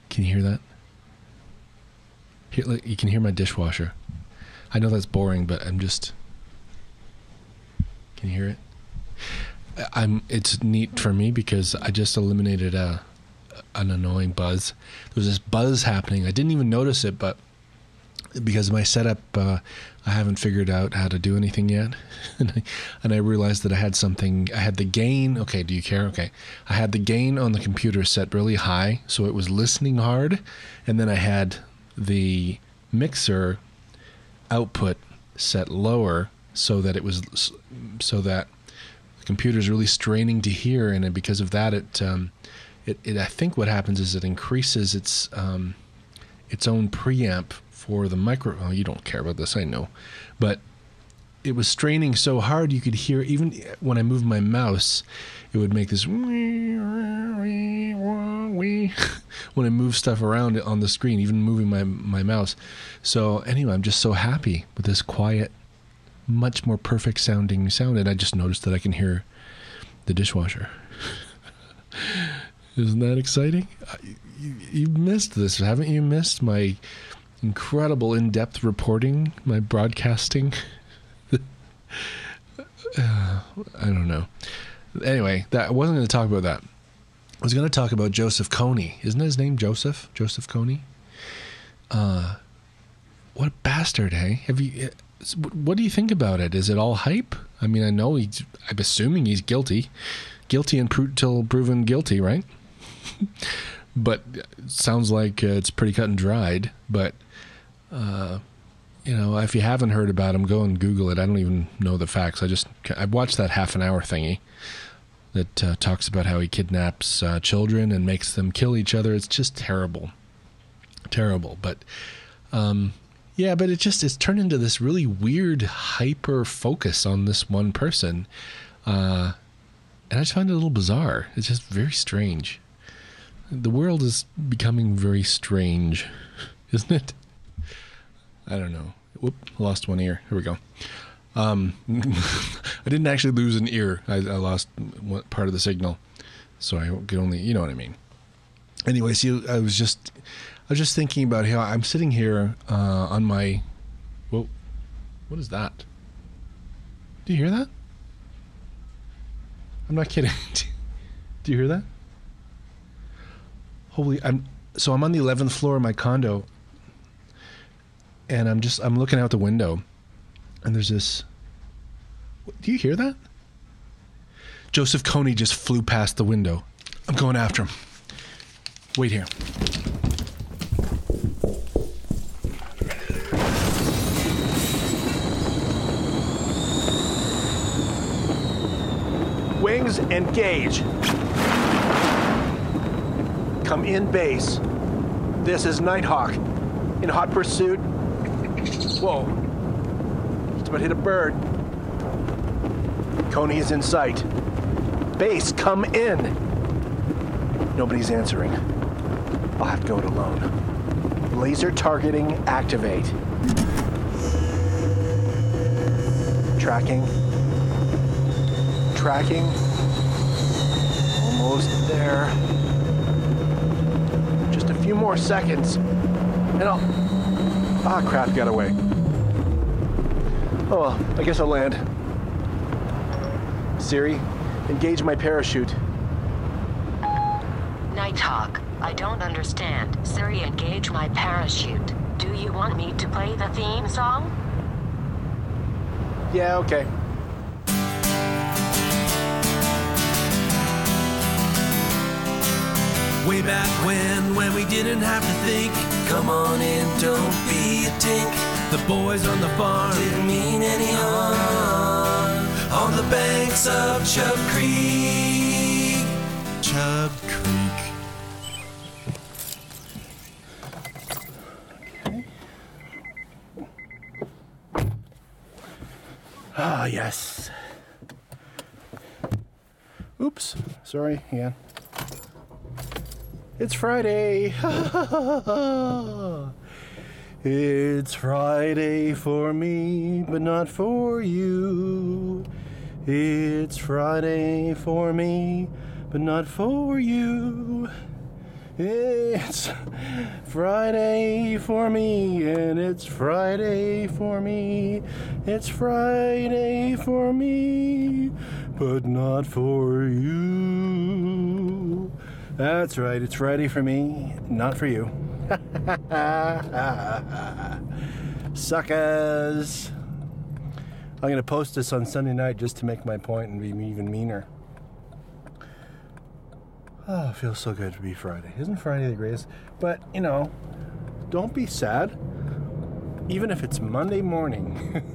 Can you hear that? Here, you can hear my dishwasher. I know that's boring, but I'm just... Can you hear it? It's neat for me because I just eliminated an annoying buzz. There was this buzz happening. I didn't even notice it, but because of my setup, I haven't figured out how to do anything yet. and I realized that I had something. I had the gain. Okay, do you care? Okay. I had the gain on the computer set really high, so it was listening hard. And then I had the mixer output set lower so that the computer's really straining to hear, and because of that, it I think what happens is it increases its own preamp for the micro. Oh, you don't care about this, I know, but it was straining so hard you could hear, even when I moved my mouse, it would make this when I move stuff around on the screen, even moving my mouse. So anyway, I'm just so happy with this quiet, much more perfect sounding sound, and I just noticed that I can hear the dishwasher. Isn't that exciting? You missed this, haven't you? Missed my incredible in-depth reporting, my broadcasting. I don't know. Anyway, I wasn't going to talk about that. I was going to talk about Joseph Kony. Isn't his name Joseph? Joseph Kony? What a bastard, hey? What do you think about it? Is it all hype? I mean, I'm assuming he's guilty. Guilty until proven guilty, right? But it sounds like it's pretty cut and dried. But, if you haven't heard about him, go and Google it. I don't even know the facts. I watched that half-an-hour thingy that talks about how he kidnaps children and makes them kill each other. It's just terrible. Terrible. But, but it's turned into this really weird hyper focus on this one person. And I just find it a little bizarre. It's just very strange. The world is becoming very strange, isn't it? I don't know. Whoop, lost one ear. Here we go. I didn't actually lose an ear. I lost part of the signal. So I could only, you know what I mean. Anyway, I was just thinking about how I'm sitting here on my... Whoa, what is that? Do you hear that? I'm not kidding. Do you hear that? Holy, I'm on the 11th floor of my condo, and I'm looking out the window, and there's this... Do you hear that? Joseph Kony just flew past the window. I'm going after him. Wait here. Wings engage. Come in base. This is Nighthawk. In hot pursuit. Whoa. Just about hit a bird. Kony is in sight. Base, come in. Nobody's answering. I'll have to go it alone. Laser targeting activate. Tracking. Almost there. Just a few more seconds. And I'll... Ah, crap, got away. Oh, well, I guess I'll land. Siri, engage my parachute. Nighthawk, I don't understand. Siri, engage my parachute. Do you want me to play the theme song? Yeah, okay. Way back when we didn't have to think. Come on in, don't be a tink. The boys on the farm didn't mean any harm. On the banks of Chub Creek. Chub Creek. Okay. Ah, yes. Oops. Sorry, yeah. It's Friday. It's Friday for me, but not for you. It's Friday for me, but not for you. It's Friday for me, and it's Friday for me. It's Friday for me, but not for you. That's right, it's Friday for me, not for you. Suckers! I'm going to post this on Sunday night just to make my point and be even meaner. Oh, it feels so good to be Friday. Isn't Friday the greatest? But, you know, don't be sad. Even if it's Monday morning.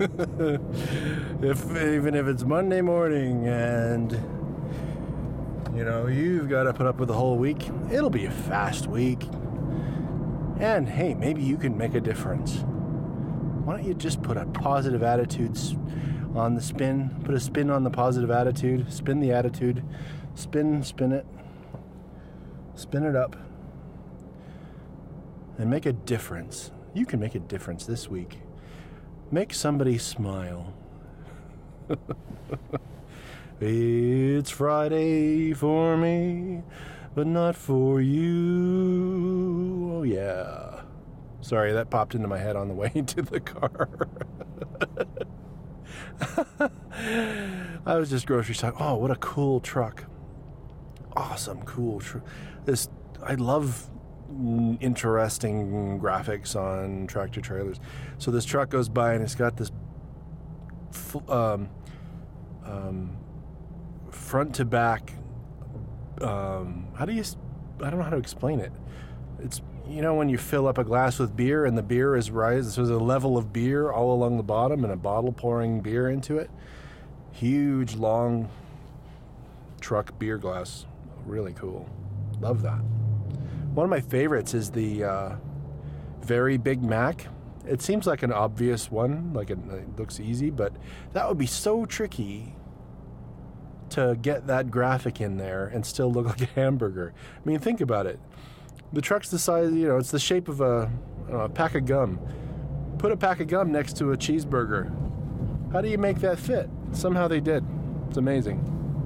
Even if it's Monday morning and, you know, you've got to put up with the whole week. It'll be a fast week. And, hey, maybe you can make a difference. Why don't you just put a positive attitude on the spin? Put a spin on the positive attitude. Spin the attitude. Spin it. Spin it up. And make a difference. You can make a difference this week. Make somebody smile. It's Friday for me, but not for you. Oh, yeah. Sorry, that popped into my head on the way to the car. I was just grocery shopping. Oh, what a cool truck. Awesome, cool truck. I love interesting graphics on tractor trailers. So this truck goes by and it's got this front to back. I don't know how to explain it. It's, you know, when you fill up a glass with beer and the beer is rising, so there's a level of beer all along the bottom and a bottle pouring beer into it. Huge, long truck beer glass. Really cool. Love that. One of my favorites is the Very Big Mac. It seems like an obvious one, like it looks easy, but that would be so tricky to get that graphic in there and still look like a hamburger. I mean, think about it. The truck's the size, you know, it's the shape of a pack of gum. Put a pack of gum next to a cheeseburger. How do you make that fit? Somehow they did. It's amazing.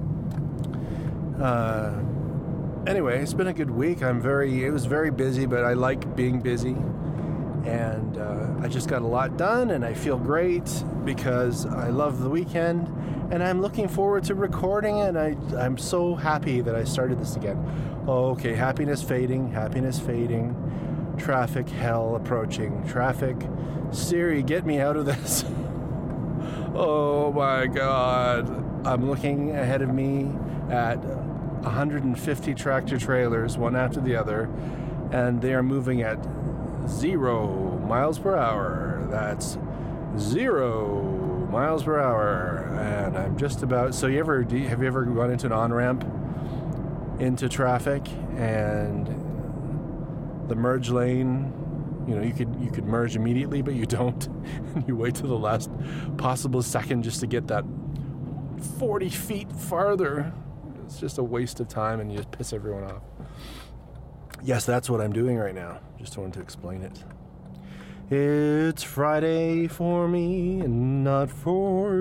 Anyway, it's been a good week. It was very busy, but I like being busy. And I just got a lot done, and I feel great because I love the weekend. And I'm looking forward to recording it, and I'm so happy that I started this again. Oh, okay, happiness fading. Traffic hell approaching. Traffic. Siri, get me out of this. Oh my God. I'm looking ahead of me at 150 tractor trailers, one after the other, and they are moving at 0 miles per hour. That's 0 miles per hour. And I'm just about... So have you ever gone into an on-ramp into traffic and the merge lane, you know, you could merge immediately, but you don't. And you wait till the last possible second just to get that 40 feet farther. It's just a waste of time, and you just piss everyone off. Yes, that's what I'm doing right now. Just wanted to explain it. It's Friday for me and not for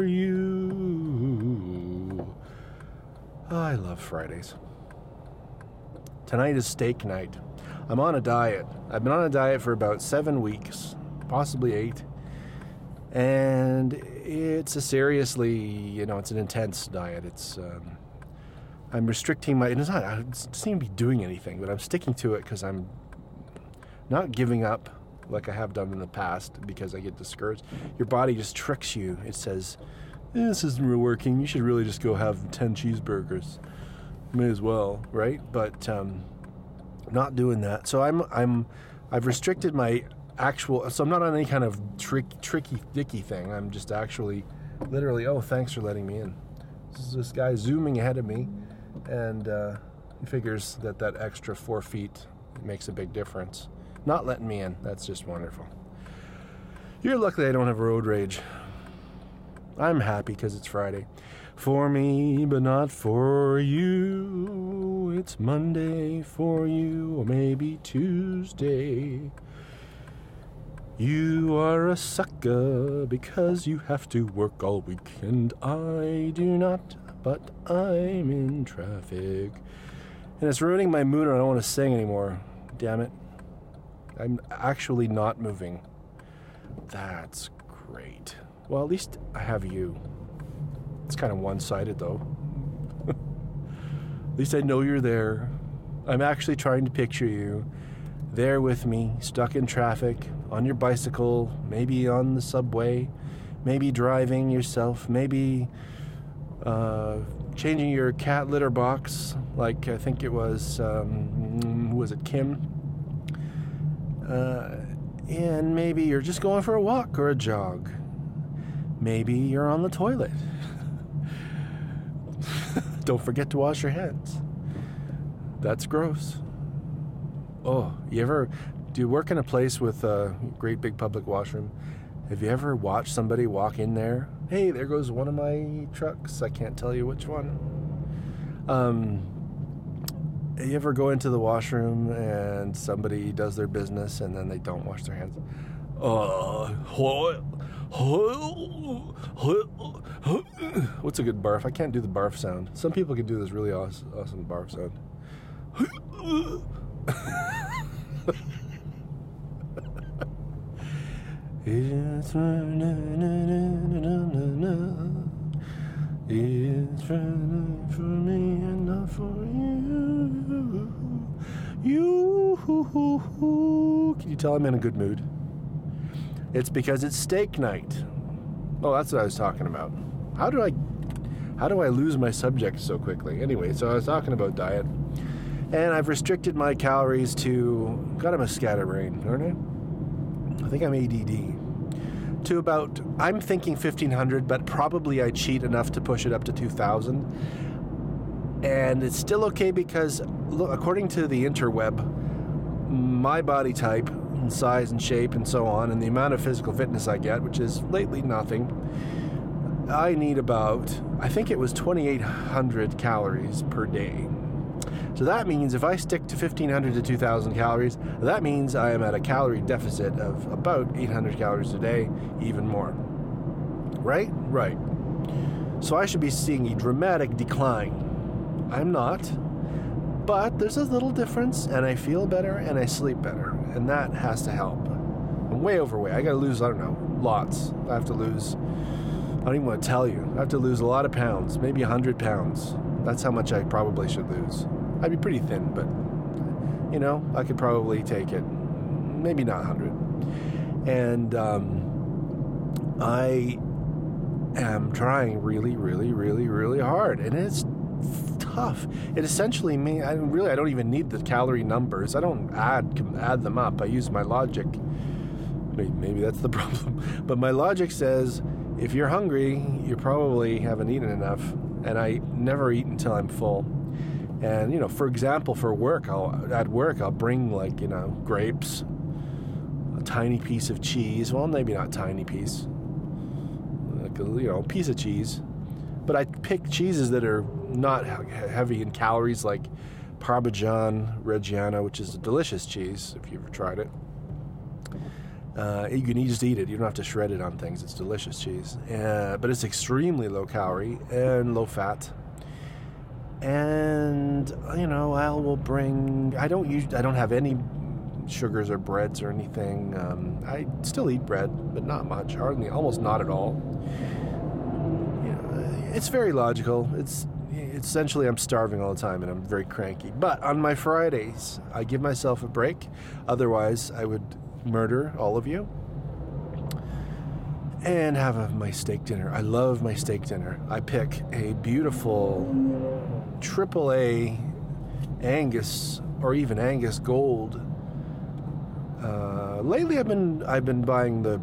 you. I love Fridays. Tonight is steak night. I'm on a diet. I've been on a diet for about 7 weeks, possibly 8. And it's it's an intense diet. I'm restricting I don't seem to be doing anything, but I'm sticking to it because I'm not giving up like I have done in the past because I get discouraged. Your body just tricks you. It says, this isn't working. You should really just go have 10 cheeseburgers. May as well, right? But not doing that. So I've restricted my actual. So I'm not on any kind of tricky dicky thing. I'm just actually, literally. Oh, thanks for letting me in. This guy zooming ahead of me, and he figures that extra 4 feet makes a big difference. Not letting me in. That's just wonderful. You're lucky I don't have road rage. I'm happy because it's Friday. For me, but not for you. It's Monday for you, or maybe Tuesday. You are a sucker because you have to work all week, and I do not, but I'm in traffic. And it's ruining my mood and I don't want to sing anymore. Damn it. I'm actually not moving. That's great. Well, at least I have you. It's kind of one-sided, though. At least I know you're there. I'm actually trying to picture you there with me, stuck in traffic, on your bicycle, maybe on the subway, maybe driving yourself, maybe changing your cat litter box, like I think it was, who was it, Kim? And maybe you're just going for a walk or a jog. Maybe you're on the toilet. Don't forget to wash your hands. That's gross. Oh, do you work in a place with a great big public washroom? Have you ever watched somebody walk in there? Hey, there goes one of my trucks. I can't tell you which one. You ever go into the washroom and somebody does their business and then they don't wash their hands? What's a good barf? I can't do the barf sound. Some people can do this really awesome barf sound. It's running for me and not for you. Can you tell I'm in a good mood? It's because it's steak night. Oh, that's what I was talking about. How do I lose my subject so quickly? Anyway, so I was talking about diet. And I've restricted my calories to, God, I'm a scatterbrain, aren't I? I think I'm ADD. To about, I'm thinking 1,500, but probably I cheat enough to push it up to 2,000. And it's still okay because, look, according to the interweb, my body type, and size and shape and so on, and the amount of physical fitness I get, which is lately nothing, I need about, I think it was 2,800 calories per day. So that means if I stick to 1,500 to 2,000 calories, that means I am at a calorie deficit of about 800 calories a day, even more. Right? Right. So I should be seeing a dramatic decline. I'm not. But there's a little difference, and I feel better, and I sleep better. And that has to help. I'm way overweight. I gotta lose, I don't know, lots. I have to lose, I don't even want to tell you. I have to lose a lot of pounds, maybe 100 pounds. That's how much I probably should lose. I'd be pretty thin, but, you know, I could probably take it. Maybe not 100. And I am trying really, really, really, really hard. And it's tough. It essentially means, I don't even need the calorie numbers. I don't add them up. I use my logic. Maybe that's the problem. But my logic says, if you're hungry, you probably haven't eaten enough. And I never eat until I'm full. And, you know, for example, for work, I'll bring, like, you know, grapes, a tiny piece of cheese. Well, maybe not tiny piece. Like, you know, a piece of cheese. But I pick cheeses that are not heavy in calories, like Parmigiano Reggiano, which is a delicious cheese, if you've ever tried it. You can just eat it. You don't have to shred it on things. It's delicious cheese. But it's extremely low calorie and low fat. And, you know, I don't have any sugars or breads or anything. I still eat bread, but not much, hardly, almost not at all. You know, it's very logical. It's essentially I'm starving all the time and I'm very cranky. But on my Fridays, I give myself a break. Otherwise, I would murder all of you and have my steak dinner. I love my steak dinner. I pick a beautiful AAA Angus or even Angus Gold. Lately, I've been buying the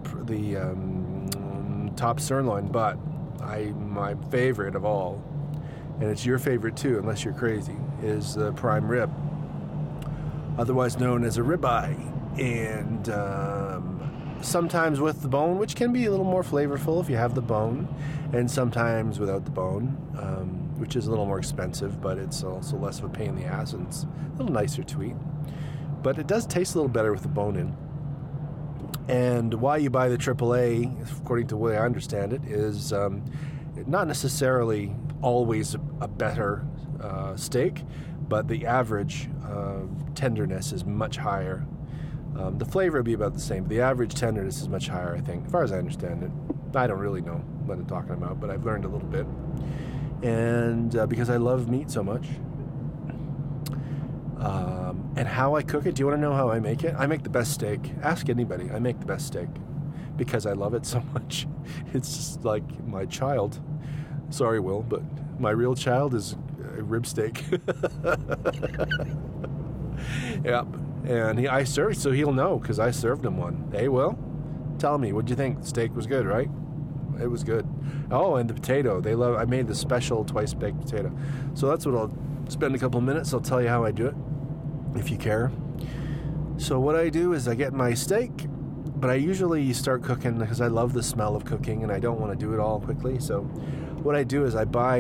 top sirloin, but my favorite of all, and it's your favorite too, unless you're crazy, is the prime rib, otherwise known as a ribeye, and sometimes with the bone, which can be a little more flavorful if you have the bone, and sometimes without the bone, which is a little more expensive, but it's also less of a pain in the ass, and it's a little nicer to eat. But it does taste a little better with the bone in. And why you buy the AAA, according to the way I understand it, is not necessarily always a better steak, but the average tenderness is much higher. The flavor would be about the same. The average tenderness is much higher, I think, as far as I understand it. I don't really know what I'm talking about, but I've learned a little bit. And because I love meat so much. And how I cook it, do you want to know how I make it? I make the best steak. Ask anybody. I make the best steak because I love it so much. It's just like my child. Sorry, Will, but my real child is a rib steak. Yep. And I served, so he'll know because I served him one. Hey, Will, tell me, what'd you think? The steak was good, right? It was good. Oh, and the potato. I made the special twice baked potato. So that's what I'll spend a couple of minutes. I'll tell you how I do it, if you care. So what I do is I get my steak, but I usually start cooking because I love the smell of cooking and I don't want to do it all quickly. So what I do is I buy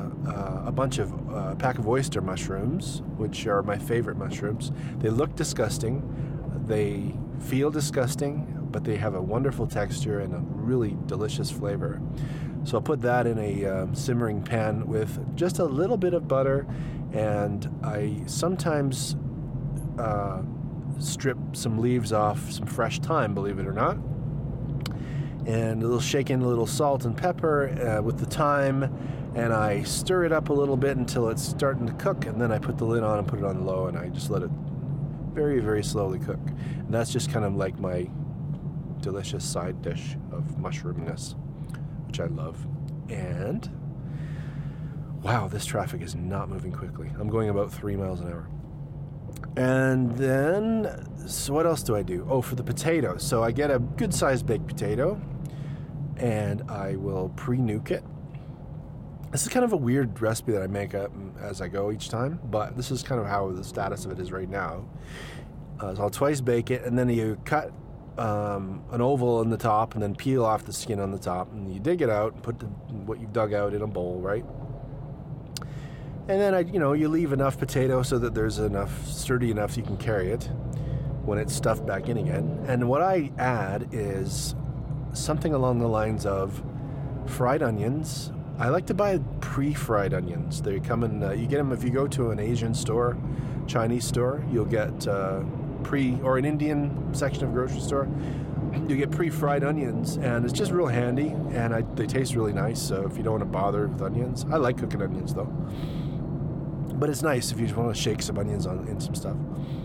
a pack of oyster mushrooms, which are my favorite mushrooms. They look disgusting. They feel disgusting, but they have a wonderful texture and a really delicious flavor. So I'll put that in a simmering pan with just a little bit of butter, and I sometimes strip some leaves off some fresh thyme, believe it or not, and a little shake in a little salt and pepper with the thyme, and I stir it up a little bit until it's starting to cook, and then I put the lid on and put it on low, and I just let it very, very slowly cook. And that's just kind of like my delicious side dish of mushroominess, which I love. And wow, this traffic is not moving quickly. I'm going about 3 miles an hour. And then, so what else do I do? Oh, for the potatoes. So I get a good-sized baked potato, and I will pre-nuke it. This is kind of a weird recipe that I make up as I go each time, but this is kind of how the status of it is right now. So I'll twice bake it, and then you cut an oval on the top, and then peel off the skin on the top, and you dig it out, and put what you've dug out in a bowl, right? And then you leave enough potato so that there's enough, sturdy enough so you can carry it when it's stuffed back in again. And what I add is something along the lines of fried onions. I like to buy pre-fried onions. They come in, you get them if you go to an Asian store, Chinese store, you'll get or an Indian section of grocery store, you get pre-fried onions, and it's just real handy, and they taste really nice. So if you don't want to bother with onions, I like cooking onions though. But it's nice if you just want to shake some onions in some stuff.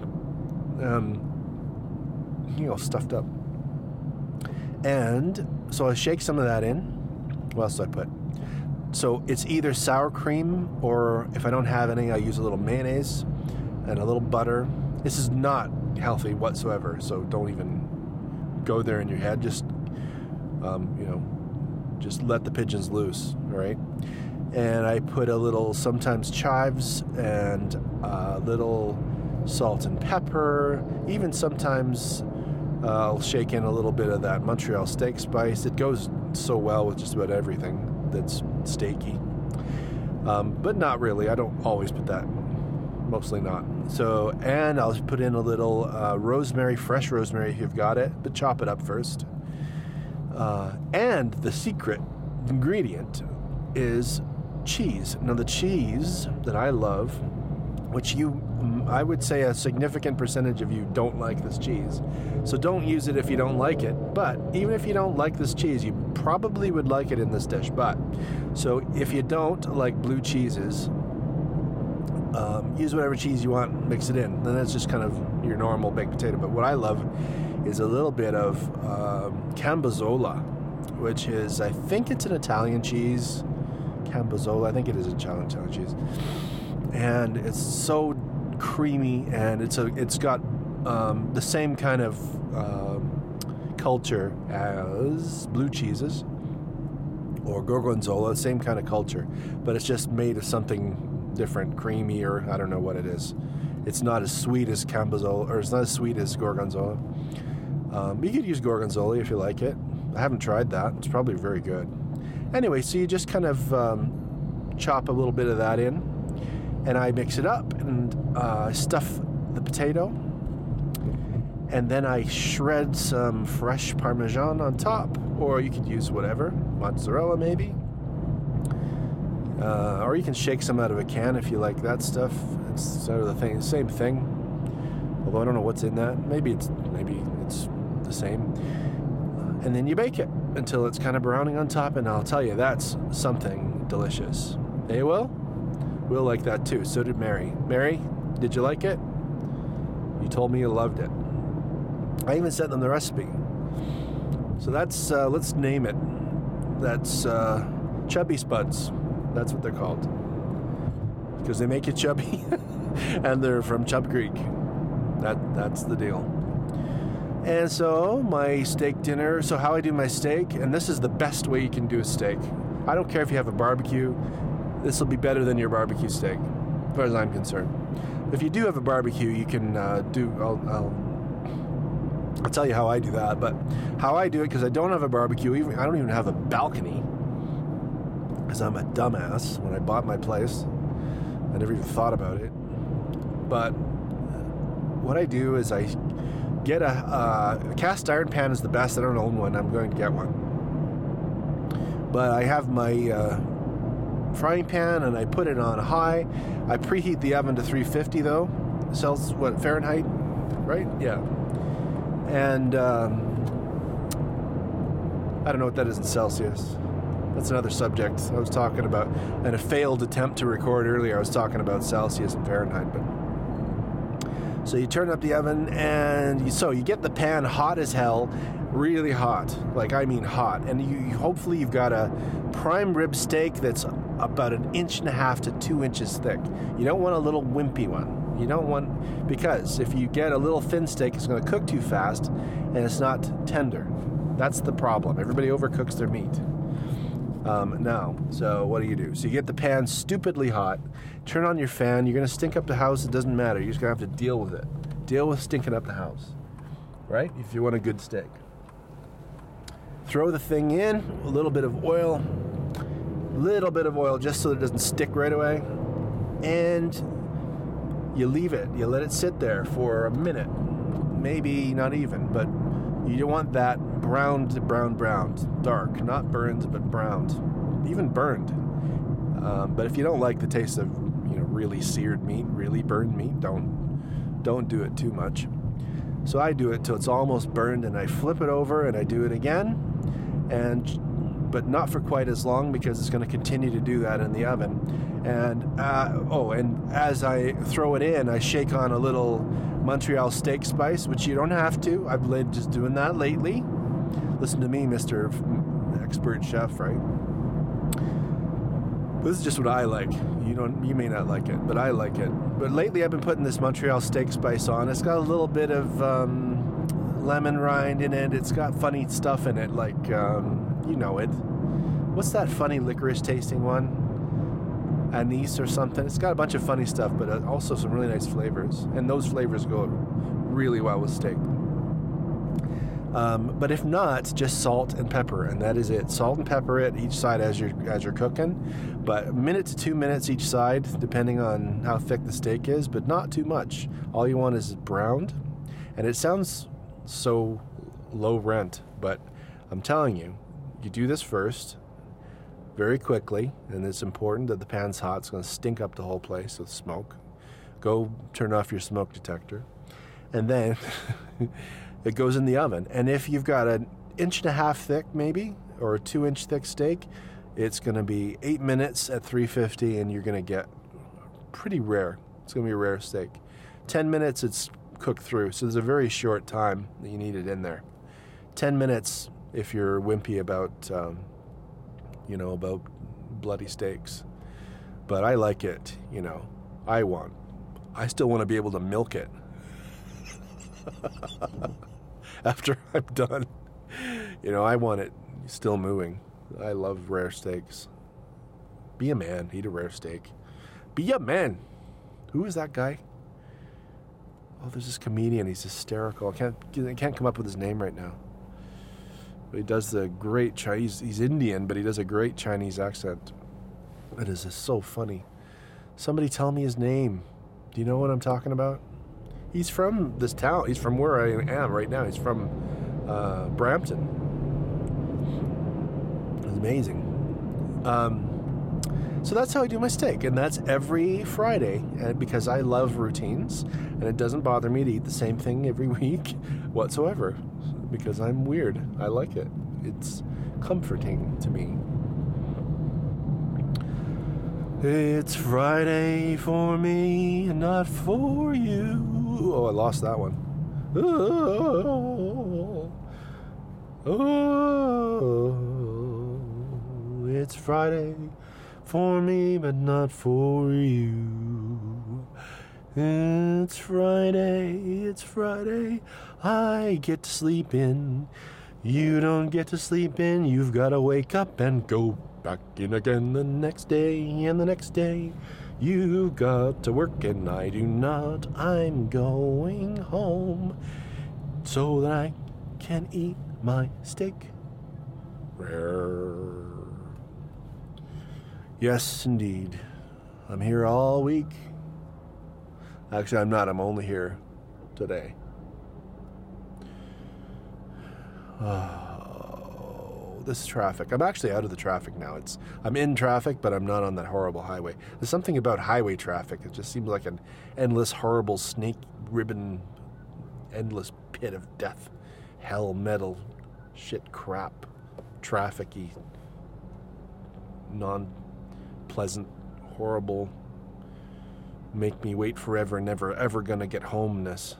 Stuffed up. And so I shake some of that in. What else do I put? So it's either sour cream, or if I don't have any, I use a little mayonnaise and a little butter. This is not healthy whatsoever, so don't even go there in your head. Just, just let the pigeons loose, all right? And I put a little, sometimes chives, and a little salt and pepper. Even sometimes I'll shake in a little bit of that Montreal steak spice. It goes so well with just about everything that's steaky. But not really. I don't always put that. Mostly not. So, and I'll put in a little rosemary, fresh rosemary if you've got it, but chop it up first. And the secret ingredient is cheese. Now the cheese that I love, which I would say a significant percentage of you don't like this cheese. So don't use it if you don't like it. But even if you don't like this cheese, you probably would like it in this dish. So if you don't like blue cheeses, use whatever cheese you want, mix it in. Then that's just kind of your normal baked potato. But what I love is a little bit of Cambozola, which is, I think it's an Italian cheese. Cambozola, I think it is Italian cheese. And it's so creamy, and it's got the same kind of culture as blue cheeses or gorgonzola, same kind of culture, but it's just made of something different, creamy, or I don't know what it is. It's not as sweet as Cambozola, or it's not as sweet as gorgonzola. You could use gorgonzola if you like it. I haven't tried that. It's probably very good. Anyway, so you just kind of chop a little bit of that in, and I mix it up, and stuff the potato, and then I shred some fresh Parmesan on top, or you could use whatever, mozzarella maybe. Or you can shake some out of a can if you like that stuff. It's sort of the same thing. Although I don't know what's in that. Maybe it's the same. And then you bake it until it's kind of browning on top, and I'll tell you, that's something delicious. Hey, Will? Will liked that too. So did Mary. Mary, did you like it? You told me you loved it. I even sent them the recipe. So that's, let's name it. That's Chubby Spuds. That's what they're called. Because they make you chubby. And they're from Chub Creek. That's the deal. And so my steak dinner, so how I do my steak, and this is the best way you can do a steak. I don't care if you have a barbecue. This will be better than your barbecue steak, as far as I'm concerned. If you do have a barbecue, you can I'll tell you how I do that, but how I do it, because I don't have a barbecue, I don't even have a balcony, because I'm a dumbass. When I bought my place, I never even thought about it. But what I do is I get a cast iron pan is the best. I don't own one. I'm going to get one. But I have my frying pan, and I put it on high. I preheat the oven to 350 though. Celsius, what, Fahrenheit, right? Yeah. And I don't know what that is in Celsius. That's another subject I was talking about. And a failed attempt to record earlier, I was talking about Celsius and Fahrenheit. But so you turn up the oven, and you get the pan hot as hell, really hot, like I mean hot. And you hopefully you've got a prime rib steak that's about 1.5 inches to 2 inches thick. You don't want a little wimpy one. You don't want, because if you get a little thin steak, it's going to cook too fast, and it's not tender. That's the problem. Everybody overcooks their meat. So what do? So you get the pan stupidly hot, turn on your fan, you're going to stink up the house, it doesn't matter. You're just going to have to deal with it. Deal with stinking up the house, right? If you want a good steak. Throw the thing in, a little bit of oil just so it doesn't stick right away, and you leave it. You let it sit there for a minute, maybe not even, but you don't want that browned, dark, not burned, but browned, even burned. But if you don't like the taste of, really seared meat, really burned meat, don't do it too much. So I do it till it's almost burned, and I flip it over, and I do it again, but not for quite as long, because it's going to continue to do that in the oven. And and as I throw it in, I shake on a little Montreal steak spice, which you don't have to. I've been just doing that lately. Listen to me, Mr. Expert Chef, right? This is just what I like. You may not like it, but I like it. But lately I've been putting this Montreal steak spice on. It's got a little bit of lemon rind in it. It's got funny stuff in it, like, you know it. What's that funny licorice tasting one? Anise or something. It's got a bunch of funny stuff, but also some really nice flavors. And those flavors go really well with steak. But if not, just salt and pepper, and that is it. Salt and pepper it each side as you're cooking, but 1 to 2 minutes each side, depending on how thick the steak is, but not too much. All you want is browned, and it sounds so low rent, but I'm telling you, you do this first, very quickly, and it's important that the pan's hot. It's going to stink up the whole place with smoke. Go turn off your smoke detector, and then it goes in the oven. And if you've got 1.5 inches thick, maybe, or a 2 inch thick steak, it's going to be 8 minutes at 350, and you're going to get pretty rare. It's going to be a rare steak. 10 minutes, it's cooked through. So there's a very short time that you need it in there. 10 minutes if you're wimpy about, about bloody steaks. But I like it, I still want to be able to milk it. After I'm done, I want it still moving. I love rare steaks. Be a man, eat a rare steak. Be a man. Who is that guy? Oh, there's this comedian. He's hysterical. I can't come up with his name right now. But he does the great Chinese. He's Indian, but he does a great Chinese accent. It is just so funny. Somebody tell me his name. Do you know what I'm talking about? He's from this town. He's from where I am right now. He's from Brampton. It's amazing. So that's how I do my steak, and that's every Friday. And because I love routines, and it doesn't bother me to eat the same thing every week whatsoever, because I'm weird. I like it. It's comforting to me. It's Friday for me, not for you. Oh, I lost that one. Oh, it's Friday for me, but not for you. It's Friday, I get to sleep in. You don't get to sleep in, you've got to wake up and go back in again the next day, and the next day. You've got to work and I do not. I'm going home so that I can eat my steak. Yes, indeed. I'm here all week. Actually, I'm not. I'm only here today. Oh, this traffic. I'm actually out of the traffic now. I'm in traffic, but I'm not on that horrible highway. There's something about highway traffic. It just seems like an endless, horrible snake ribbon, endless pit of death, hell, metal, shit, crap, traffic-y, non-pleasant, horrible, make me wait forever, never, ever gonna get homeness.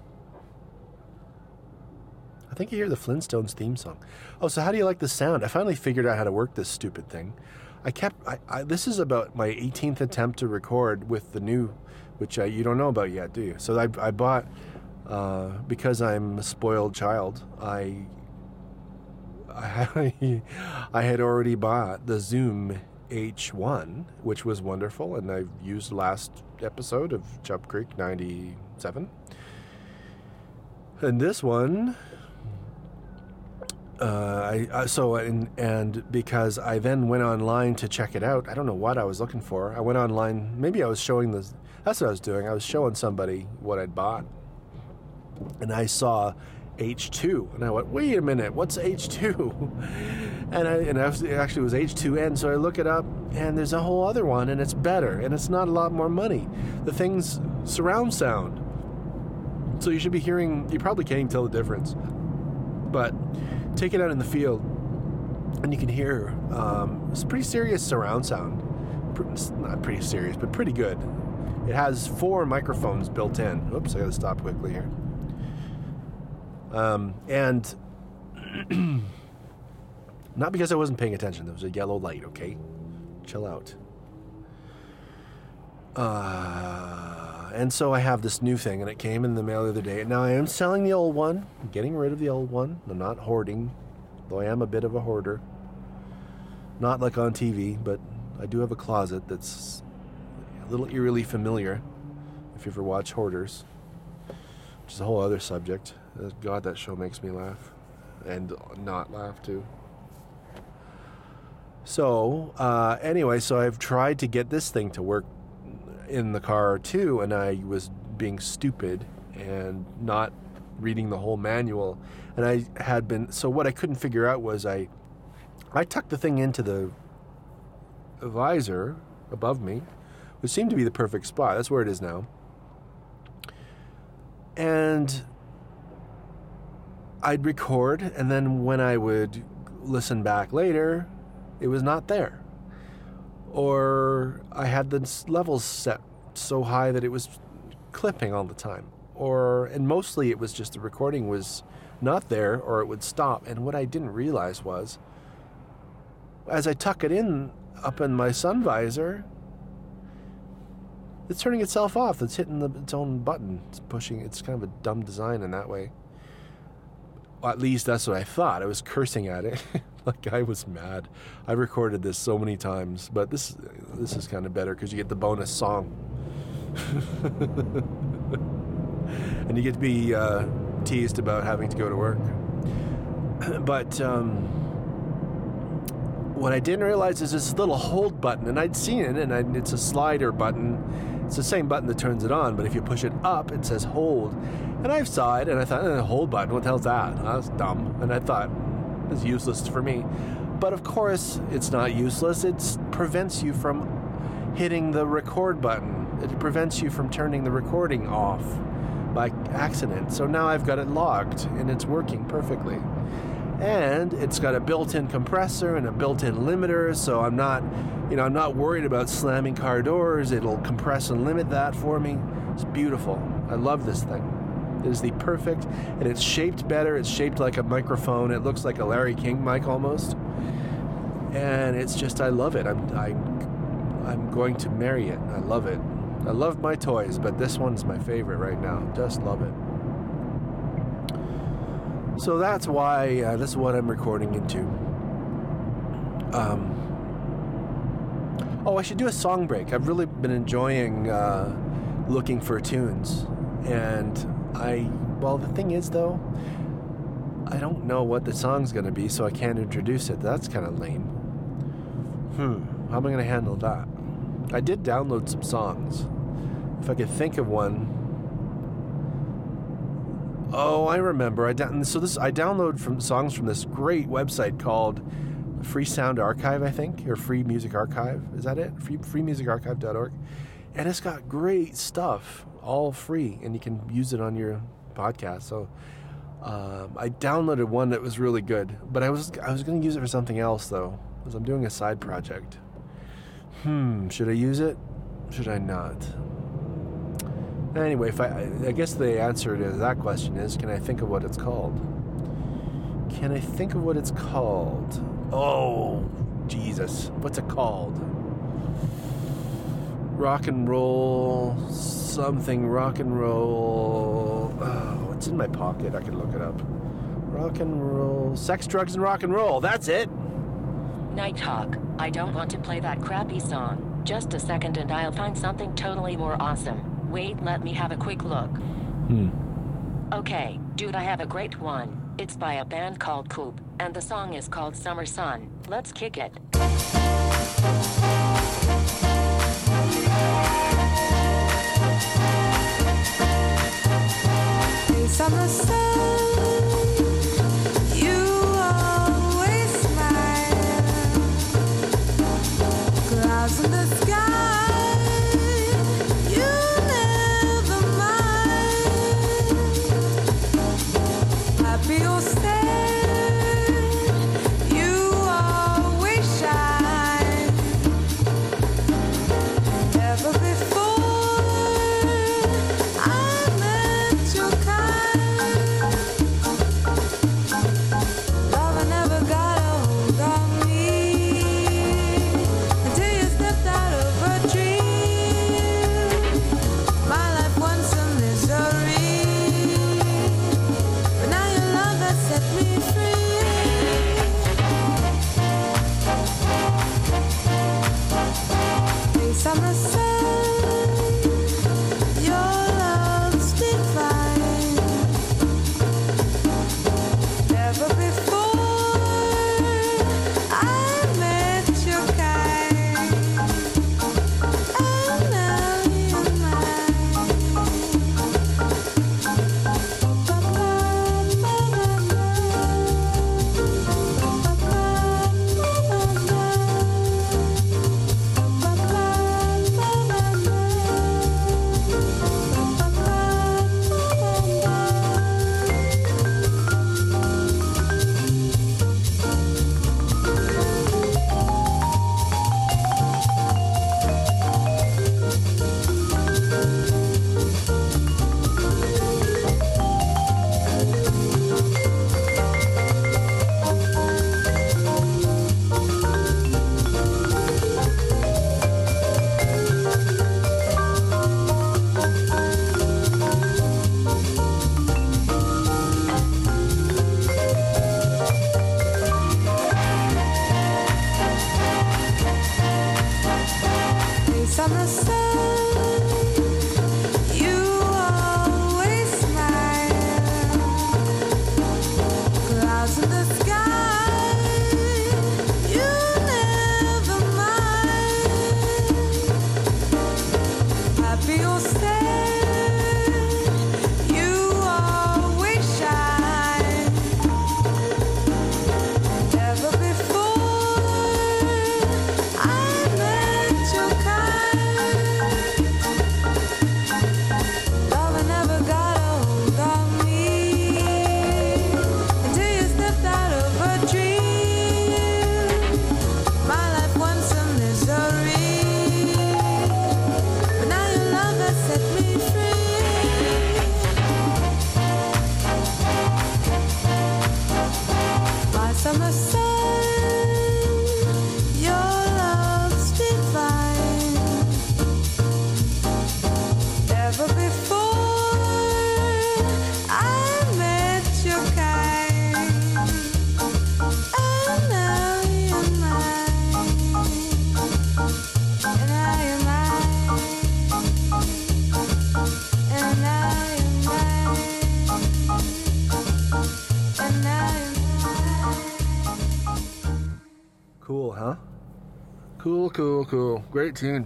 I think you hear the Flintstones theme song. Oh, so how do you like the sound? I finally figured out how to work this stupid thing. This is about my 18th attempt to record with the new, which you don't know about yet, do you? So I bought, because I'm a spoiled child, I had already bought the Zoom H1, which was wonderful, and I've used last episode of Chub Creek 97. And this one, because I then went online to check it out. I don't know what I was looking for. I went online. Maybe I was showing this. That's what I was doing. I was showing somebody what I'd bought, and I saw H2, and I went, "Wait a minute, what's H2?" And it actually was H2N. So I look it up, and there's a whole other one, and it's better, and it's not a lot more money. The thing's surround sound, so you should be hearing. You probably can't even tell the difference, but take it out in the field, and you can hear it's pretty serious surround sound. Not pretty serious, but pretty good. It has 4 microphones built in. Oops, I gotta stop quickly here. And not because I wasn't paying attention. There was a yellow light, okay? Chill out. And so I have this new thing, and it came in the mail the other day. Now I am selling the old one. I'm getting rid of the old one. I'm not hoarding, though I am a bit of a hoarder. Not like on TV, but I do have a closet that's a little eerily familiar, if you ever watch Hoarders, which is a whole other subject. God, that show makes me laugh, and not laugh too. So, anyway, so I've tried to get this thing to work in the car too, and I was being stupid and not reading the whole manual. And I had been, so what I couldn't figure out was I tucked the thing into the visor above me, which seemed to be the perfect spot. That's where it is now. And I'd record, and then when I would listen back later, it was not there. Or I had the levels set so high that it was clipping all the time. And mostly it was just the recording was not there, or it would stop. And what I didn't realize was, as I tuck it in up in my sun visor, it's turning itself off. It's hitting its own button. It's pushing. It's kind of a dumb design in that way. Well, at least that's what I thought. I was cursing at it. Like I was mad. I recorded this so many times, but this is kind of better because you get the bonus song. And you get to be teased about having to go to work. But what I didn't realize is this little hold button, and I'd seen it, and it's a slider button. It's the same button that turns it on, but if you push it up, it says hold. And I saw it, and I thought, hold button, what the hell's that? That's dumb. And I thought, it's useless for me. But of course, it's not useless. It prevents you from hitting the record button. It prevents you from turning the recording off by accident. So now I've got it locked and it's working perfectly. And it's got a built-in compressor and a built-in limiter, so I'm not worried about slamming car doors. It'll compress and limit that for me. It's beautiful. I love this thing. It is the perfect, and it's shaped better. It's shaped like a microphone. It looks like a Larry King mic almost. And it's just, I love it. I'm going to marry it. I love it. I love my toys, but this one's my favorite right now. Just love it. So that's why this is what I'm recording into. I should do a song break. I've really been enjoying looking for tunes. And the thing is though, I don't know what the song's going to be, so I can't introduce it. That's kind of lame. How am I going to handle that? I did download some songs. If I could think of one. Oh, I remember. I download songs from this great website called Free Sound Archive, I think, or Free Music Archive. Is that it? freemusicarchive.org. And it's got great stuff, all free, and you can use it on your podcast. So I downloaded one that was really good, but I was going to use it for something else though, because I'm doing a side project. Should I use it? Should I not? Anyway, I guess the answer to that question is, can I think of what it's called? Can I think of what it's called? Oh, Jesus. What's it called? Rock and roll, something rock and roll. Oh, it's in my pocket. I can look it up. Rock and roll, sex, drugs, and rock and roll. That's it. Nighthawk, I don't want to play that crappy song. Just a second and I'll find something totally more awesome. Wait, let me have a quick look. Okay, dude, I have a great one. It's by a band called Coop, and the song is called Summer Sun. Let's kick it. Hey, summer sun, you always smile. Clouds in the sky. Happy or sad, you always shine. Never before I met your kind. summer sun. Your love's divine. Never before I met your kind. And now you're mine. And now you're mine. And now you're mine. And now you're mine. Cool, huh? Cool. Great tune.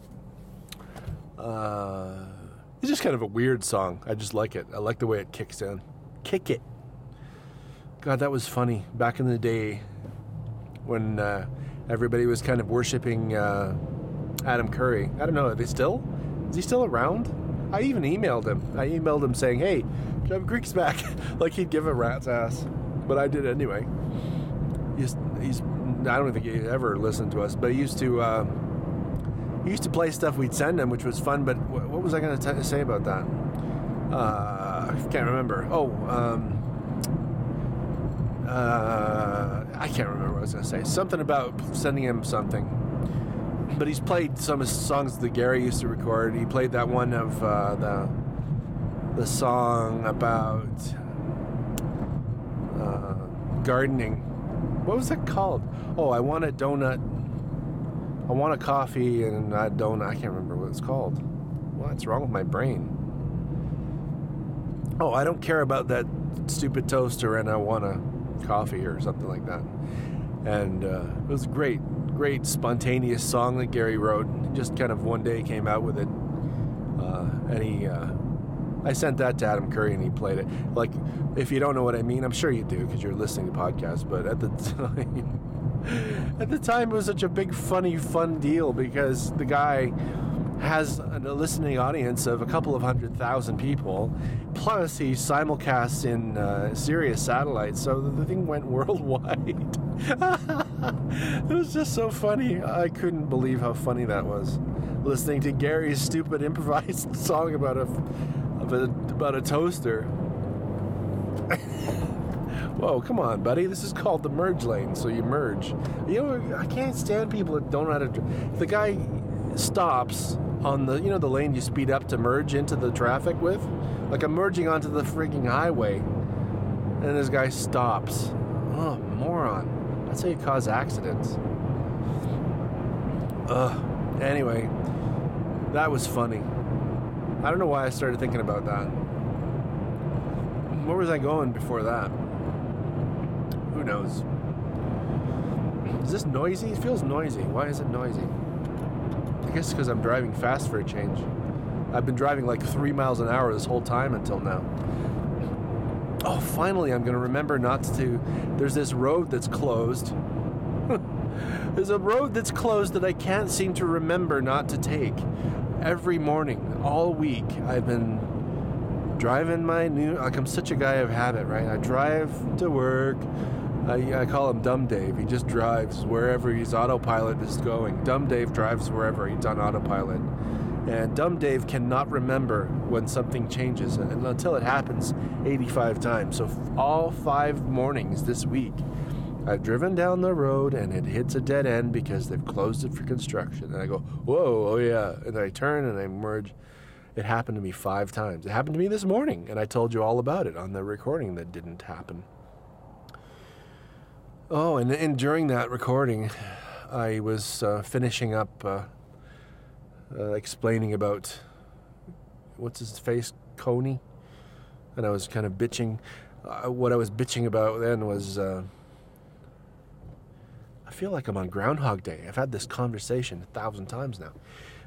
It's just kind of a weird song. I just like it. I like the way it kicks in. Kick it. God, that was funny. Back in the day when everybody was kind of worshiping Adam Curry. I don't know, are they still? Is he still around? I even emailed him. I emailed him saying, hey, Kevin Creek's back. Like he'd give a rat's ass. But I did anyway. He's I don't think he ever listened to us, but he used to play stuff we'd send him, which was fun. But what was I going to say about that? I can't remember. I can't remember what I was going to say. Something about sending him something. But he's played some of the songs that Gary used to record. He played that one of the song about gardening. What was it called? Oh, I want a donut. I want a coffee and a donut. I can't remember what it's called. What's wrong with my brain? Oh, I don't care about that stupid toaster and I want a coffee or something like that. And it was a great spontaneous song that Gary wrote. He just kind of one day came out with it. I sent that to Adam Curry and he played it. Like, if you don't know what I mean, I'm sure you do because you're listening to podcasts, but at the time it was such a big funny fun deal because the guy has a listening audience of a couple of 100,000 people, plus he simulcasts in Sirius satellites, so the thing went worldwide. It was just so funny. I couldn't believe how funny that was, listening to Gary's stupid improvised song about a toaster. Whoa, come on, buddy. This is called the merge lane, so you merge. You know, I can't stand people that don't know how to... If the guy stops on the, you know, the lane you speed up to merge into the traffic with, like I'm merging onto the freaking highway, and this guy stops. Oh, moron. That's how you cause accidents. Anyway, that was funny. I don't know why I started thinking about that. Where was I going before that? Who knows? Is this noisy? It feels noisy. Why is it noisy? I guess because I'm driving fast for a change. I've been driving like 3 miles an hour this whole time until now. Oh, finally I'm going to remember not to... There's this road that's closed. There's a road that's closed that I can't seem to remember not to take. Every morning, all week, I've been driving my new... Like, I'm such a guy of habit, right? I drive to work. I call him Dumb Dave. He just drives wherever his autopilot is going. Dumb Dave drives wherever he's on autopilot. And Dumb Dave cannot remember when something changes until it happens 85 times. So all 5 mornings this week, I've driven down the road and it hits a dead end because they've closed it for construction. And I go, whoa, oh yeah. And then I turn and I merge. It happened to me 5 times. It happened to me this morning, and I told you all about it on the recording that didn't happen. Oh, and during that recording, I was finishing up explaining about, what's his face, Coney? And I was kind of bitching. What I was bitching about then was... I feel like I'm on Groundhog Day. I've had this conversation 1,000 times now.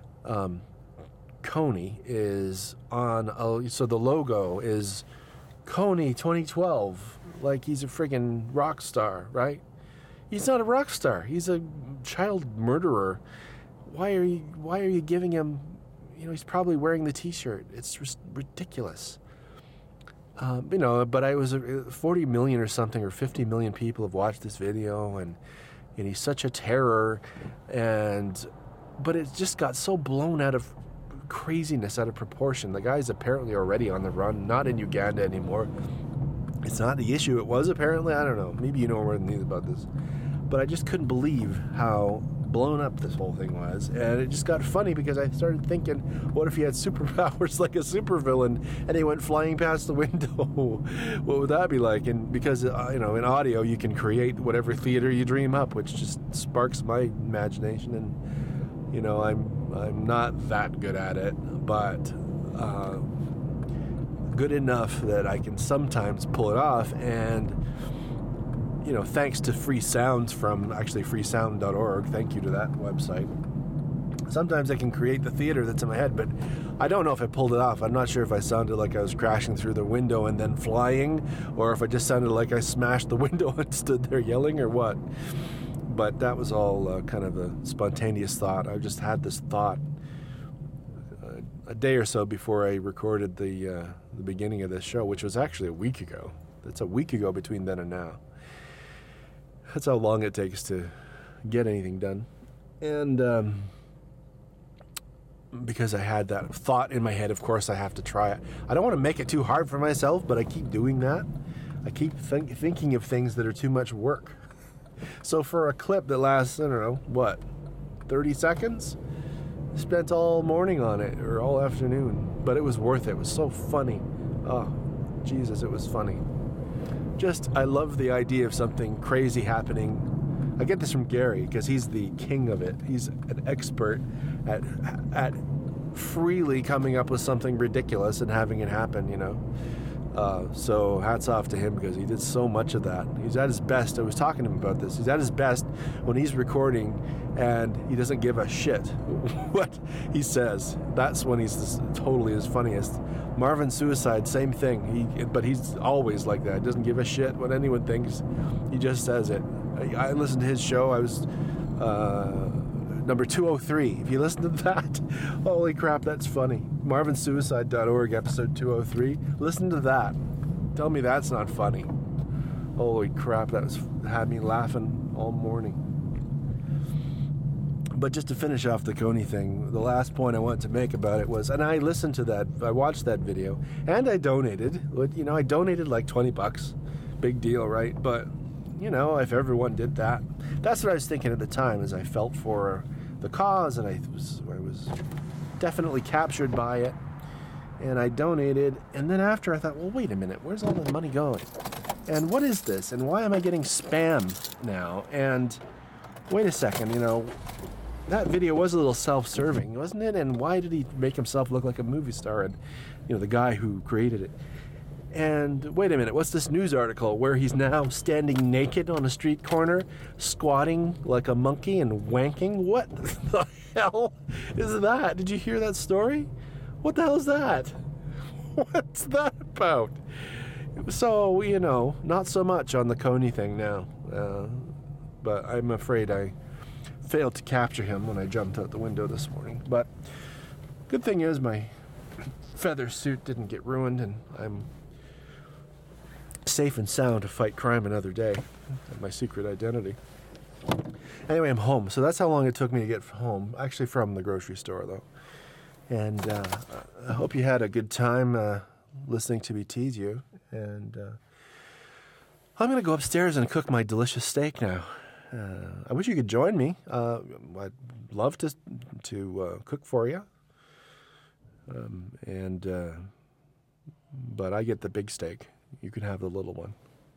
Coney is on... so the logo is Coney 2012. Like he's a friggin' rock star, right? He's not a rock star. He's a child murderer. Why are you giving him... You know, he's probably wearing the T-shirt. It's just ridiculous. You know, but I was 40 million or something, or 50 million people have watched this video, and he's such a terror, but it just got so blown out of craziness, out of proportion. The guy's apparently already on the run, not in Uganda anymore. It's not the issue it was, apparently. I don't know. Maybe you know more than me about this. But I just couldn't believe how blown up this whole thing was. And it just got funny because I started thinking, what if he had superpowers like a supervillain and he went flying past the window? What would that be like? And because, in audio, you can create whatever theater you dream up, which just sparks my imagination. And, I'm not that good at it, but good enough that I can sometimes pull it off. And thanks to free sounds from actually freesound.org, thank you to that website, sometimes I can create the theater that's in my head, but I don't know if I pulled it off. I'm not sure if I sounded like I was crashing through the window and then flying, or if I just sounded like I smashed the window and stood there yelling, or what. But that was all kind of a spontaneous thought. I just had this thought a day or so before I recorded the beginning of this show, which was actually a week ago. It's a week ago between then and now. That's how long it takes to get anything done. And because I had that thought in my head, of course I have to try it. I don't want to make it too hard for myself, but I keep doing that. I keep thinking of things that are too much work. So for a clip that lasts, 30 seconds? I spent all morning on it, or all afternoon. But it was worth it. It was so funny. Oh, Jesus, it was funny. I love the idea of something crazy happening. I get this from Gary because he's the king of it. He's an expert at freely coming up with something ridiculous and having it happen, So hats off to him because he did so much of that. He's at his best. I was talking to him about this. He's at his best when he's recording and he doesn't give a shit what he says. That's when he's totally his funniest. Marvin Suicide, same thing. But he's always like that. He doesn't give a shit what anyone thinks. He just says it. I listened to his show. I was number 203. If you listen to that, holy crap, that's funny. MarvinSuicide.org, episode 203. Listen to that. Tell me that's not funny. Holy crap, had me laughing all morning. But just to finish off the Coney thing, the last point I wanted to make about it was, and I listened to that, I watched that video, and I donated. I donated like $20. Big deal, right? But, if everyone did that, that's what I was thinking at the time, as I felt for the cause, and I was definitely captured by it, and I donated, and then after I thought, well, wait a minute, where's all the money going? And what is this? And why am I getting spam now? And wait a second, that video was a little self-serving, wasn't it? And why did he make himself look like a movie star? And, the guy who created it. And wait a minute, what's this news article where he's now standing naked on a street corner, squatting like a monkey and wanking? What the hell is that? Did you hear that story? What the hell is that? What's that about? So, not so much on the Coney thing now. But I'm afraid I failed to capture him when I jumped out the window this morning. But good thing is my feather suit didn't get ruined, and I'm safe and sound to fight crime another day. My secret identity. Anyway, I'm home. So that's how long it took me to get home. Actually, from the grocery store, though. And I hope you had a good time listening to me tease you. And I'm going to go upstairs and cook my delicious steak now. I wish you could join me. I'd love to cook for you. But I get the big steak. You can have the little one.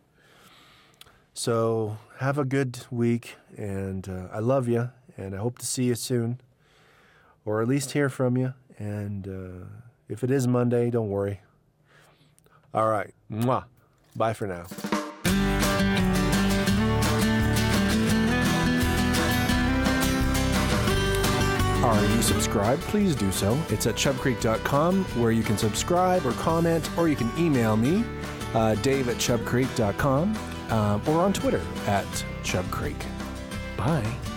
So have a good week, and I love you, and I hope to see you soon, or at least hear from you. And if it is Monday, don't worry. All right. Mwah. Bye for now. Are you subscribed? Please do so. It's at chubcreek.com, where you can subscribe or comment, or you can email me, dave@chubcreek.com, or on Twitter @chubcreek. Bye.